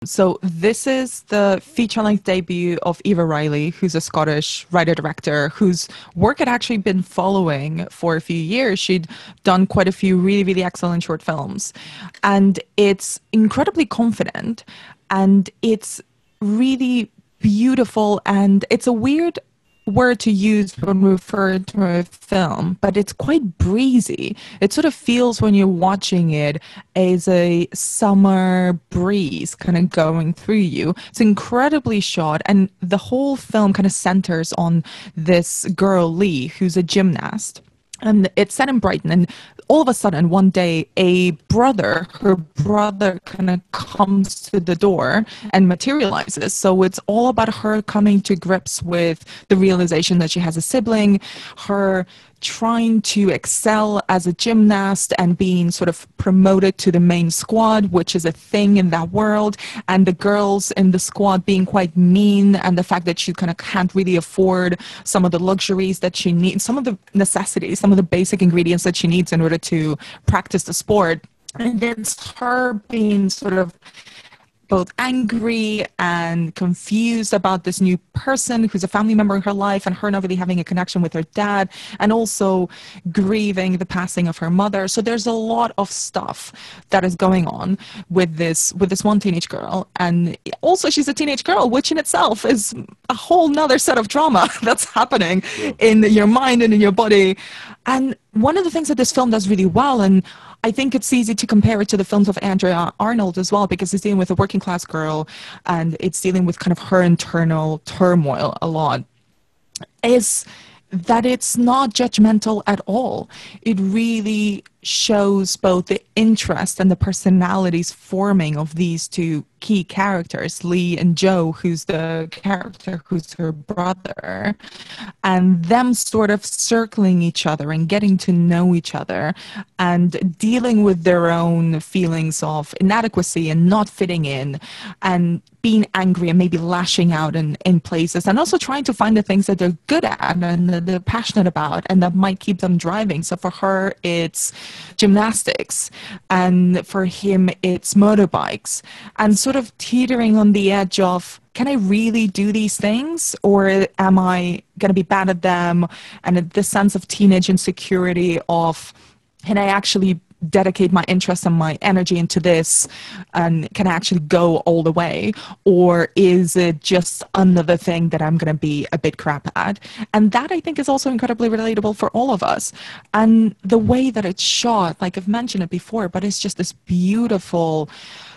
So this is the feature-length debut of Eva Riley, who's a Scottish writer-director whose work had actually been following for a few years. She'd done quite a few really, really excellent short films. And it's incredibly confident, and it's really beautiful, and it's a weird word to use when referring to a film, but it's quite breezy. It sort of feels when you're watching it as a summer breeze kind of going through you. It's incredibly shot, and the whole film kind of centers on this girl, Lee, who's a gymnast. And it's set in Brighton, and all of a sudden, one day, her brother kind of comes to the door and materializes. So it's all about her coming to grips with the realization that she has a sibling, her trying to excel as a gymnast and being sort of promoted to the main squad, which is a thing in that world, and the girls in the squad being quite mean, and the fact that she kind of can't really afford some of the luxuries that she needs, some of the necessities, some of the basic ingredients that she needs in order to practice the sport. And it's her being sort of both angry and confused about this new person who's a family member in her life, and her not really having a connection with her dad, and also grieving the passing of her mother. So there's a lot of stuff that is going on with this one teenage girl. And also she's a teenage girl, which in itself is a whole nother set of drama that's happening in your mind and in your body. And one of the things that this film does really well, and I think it's easy to compare it to the films of Andrea Arnold as well, because it's dealing with a working class girl and it's dealing with kind of her internal turmoil a lot, is that it's not judgmental at all. It really shows both the interest and the personalities forming of these two key characters, Lee and Joe, who's the character who's her brother, and them sort of circling each other and getting to know each other and dealing with their own feelings of inadequacy and not fitting in and being angry and maybe lashing out in places, and also trying to find the things that they're good at and that they're passionate about and that might keep them driving. So for her, it's gymnastics, and for him, it's motorbikes, and sort of teetering on the edge of, can I really do these things, or am I going to be bad at them? And this sense of teenage insecurity of, can I actually dedicate my interest and my energy into this, and can I actually go all the way, or is it just another thing that I'm going to be a bit crap at? And that, I think, is also incredibly relatable for all of us. And the way that it's shot, like I've mentioned it before, but it's just this beautiful,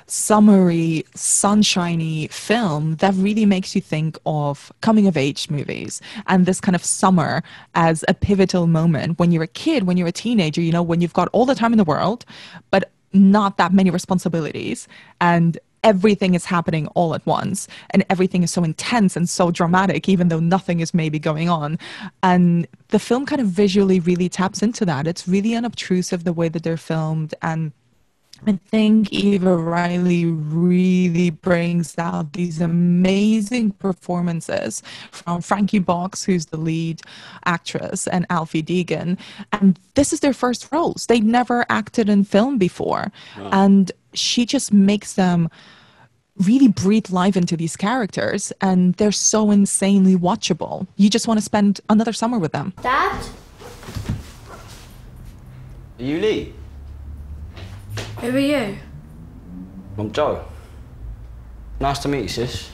summery, sunshiny film that really makes you think of coming of age movies and this kind of summer as a pivotal moment when you're a kid, when you're a teenager, you know, when you've got all the time in the world, but not that many responsibilities, and everything is happening all at once, and everything is so intense and so dramatic, even though nothing is maybe going on. And the film kind of visually really taps into that. It's really unobtrusive, the way that they're filmed, and I think Eva Riley really brings out these amazing performances from Frankie Box, who's the lead actress, and Alfie Deegan. And this is their first roles. They'd never acted in film before. Wow. And she just makes them really breathe life into these characters, and they're so insanely watchable. You just want to spend another summer with them. Dad? Are you Lee? Who are you? I'm Joe. Nice to meet you, sis.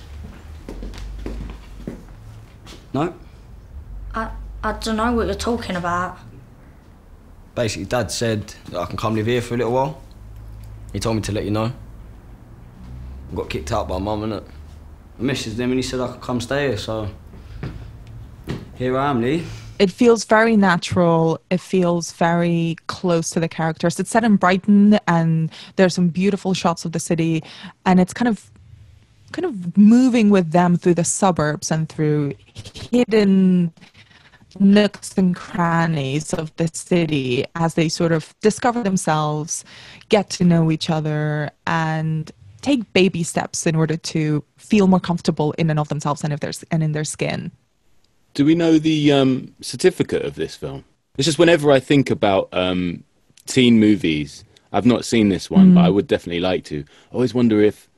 No? I don't know what you're talking about. Basically, Dad said that I can come live here for a little while. He told me to let you know. I got kicked out by Mum, innit? I messaged him and he said I could come stay here, so here I am, Lee. It feels very natural. It feels very close to the characters. It's set in Brighton, and there's some beautiful shots of the city, and it's kind of moving with them through the suburbs and through hidden nooks and crannies of the city as they sort of discover themselves, get to know each other, and take baby steps in order to feel more comfortable in and of themselves and in their skin. Do we know the certificate of this film? It's just whenever I think about teen movies, I've not seen this one, but I would definitely like to. I always wonder if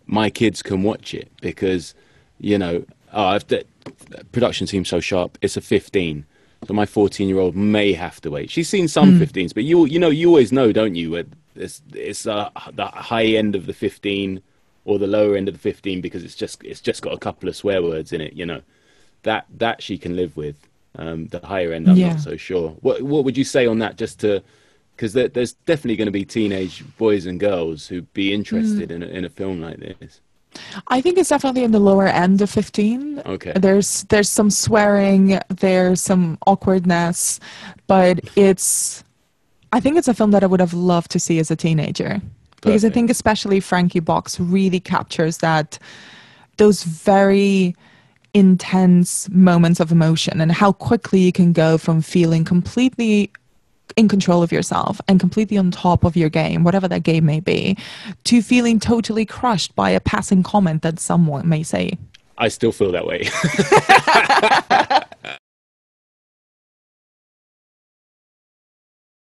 my kids can watch it because, you know, the production seems so sharp. It's a 15. So my 14-year-old may have to wait. She's seen some 15s, but you always know, don't you? It's the high end of the 15 or the lower end of the 15 because it's just got a couple of swear words in it. You know, that she can live with. The higher end, I'm not so sure. What would you say on that? Just to because there's definitely going to be teenage boys and girls who'd be interested in a film like this. I think it's definitely in the lower end of 15. Okay. There's some swearing, there's some awkwardness, but I think it's a film that I would have loved to see as a teenager. Because I think especially Frankie Box really captures those very intense moments of emotion and how quickly you can go from feeling completely in control of yourself and completely on top of your game, whatever that game may be, to feeling totally crushed by a passing comment that someone may say. I still feel that way.